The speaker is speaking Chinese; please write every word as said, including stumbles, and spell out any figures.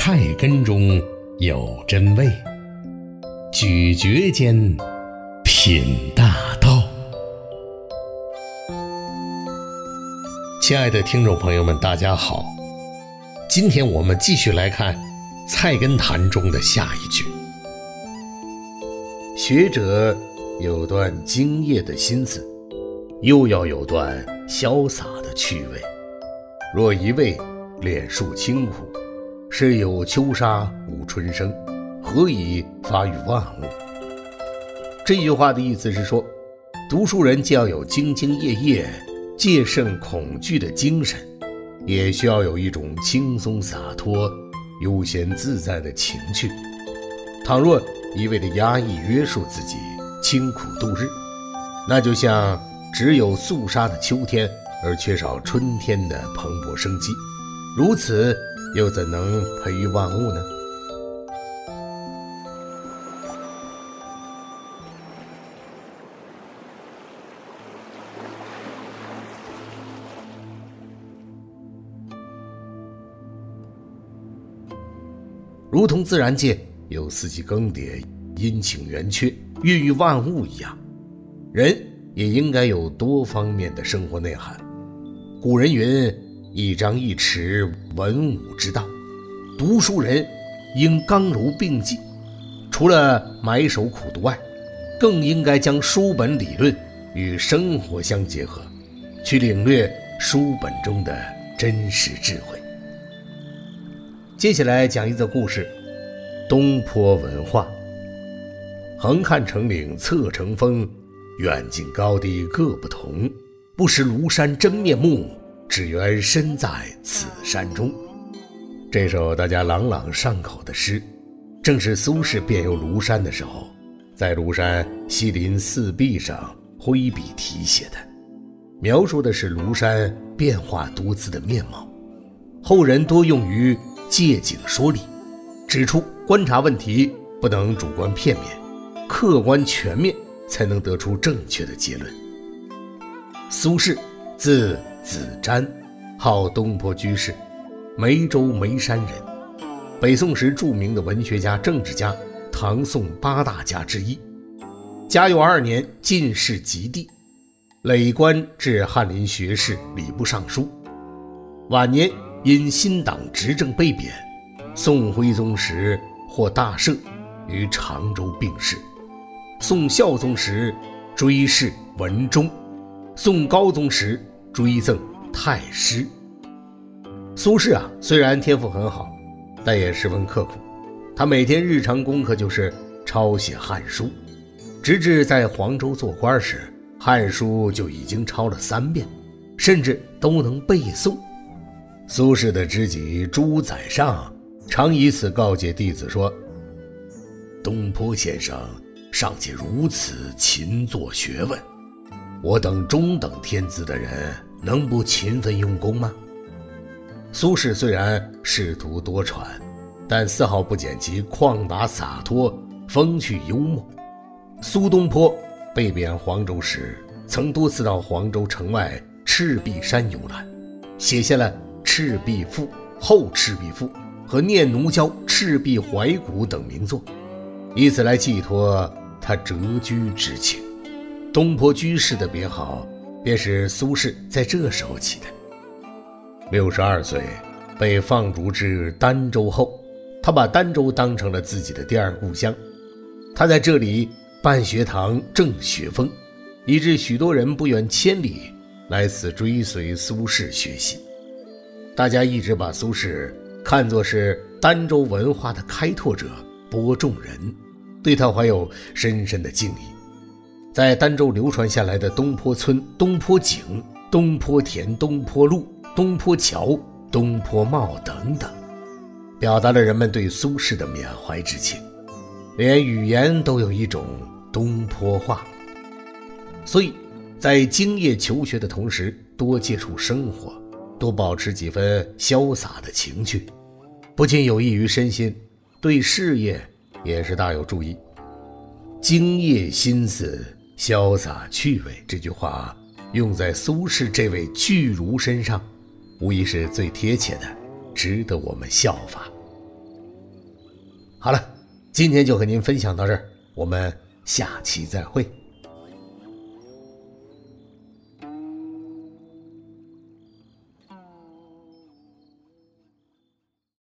菜根中有真味，咀嚼间品大道。亲爱的听众朋友们，大家好，今天我们继续来看《菜根谭》中的下一句。学者有段精业的心思，又要有段潇洒的趣味。若一味敛述清苦，是有秋沙无春生，何以发育万物？这句话的意思是说，读书人既要有兢兢业业、戒慎恐惧的精神，也需要有一种轻松洒脱、悠闲自在的情趣。倘若一味的压抑约束自己，清苦度日，那就像只有肃杀的秋天，而缺少春天的蓬勃生机，如此又怎能培育万物呢？如同自然界有四季更迭、阴晴圆缺、孕育万物一样，人也应该有多方面的生活内涵。古人云：一张一弛，文武之道。读书人应刚柔并济，除了埋首苦读外，更应该将书本理论与生活相结合，去领略书本中的真实智慧。接下来讲一则故事，东坡文化。横看成岭侧成峰，远近高低各不同，不识庐山真面目，只缘身在此山中。这首大家朗朗上口的诗，正是苏轼遍游庐山的时候，在庐山西林寺壁上挥笔题写的，描述的是庐山变化多姿的面貌。后人多用于借景说理，指出观察问题不能主观片面，客观全面，才能得出正确的结论。苏轼字子瞻，号东坡居士，梅州眉山人，北宋时著名的文学家、政治家，唐宋八大家之一。嘉佑二年进士及第，累官至翰林学士、礼部尚书。晚年因新党执政被贬，宋徽宗时获大赦，于常州病逝。宋孝宗时追谥文忠，宋高宗时追赠太师。苏轼啊，虽然天赋很好，但也十分刻苦。他每天日常功课就是抄写汉书，直至在黄州做官时，汉书就已经抄了三遍，甚至都能背诵。苏轼的知己朱载上常以此告诫弟子说：东坡先生尚且如此勤做学问，我等中等天资的人能不勤奋用功吗？苏轼虽然仕途多舛，但丝毫不减其旷达洒脱、风趣幽默。苏东坡被贬黄州时，曾多次到黄州城外赤壁山游览，写下了《赤壁赋》《后赤壁赋》和《念奴娇·赤壁怀古》等名作，以此来寄托他谪居之情。东坡居士的别号便是苏轼在这时候起的。六十二岁被放逐至儋州后，他把儋州当成了自己的第二故乡。他在这里办学堂，正学风，以致许多人不远千里来此追随苏轼学习。大家一直把苏轼看作是儋州文化的开拓者、播种人，对他怀有深深的敬意。在儋州流传下来的东坡村、东坡井、东坡田、东坡路、东坡桥、东坡帽等等，表达了人们对苏轼的缅怀之情，连语言都有一种东坡话。所以在精业求学的同时，多接触生活，多保持几分潇洒的情趣，不仅有益于身心，对事业也是大有注意。精业心思，潇洒趣味，这句话用在苏轼这位巨儒身上，无疑是最贴切的，值得我们效法。 好了，今天就和您分享到这儿，我们下期再会。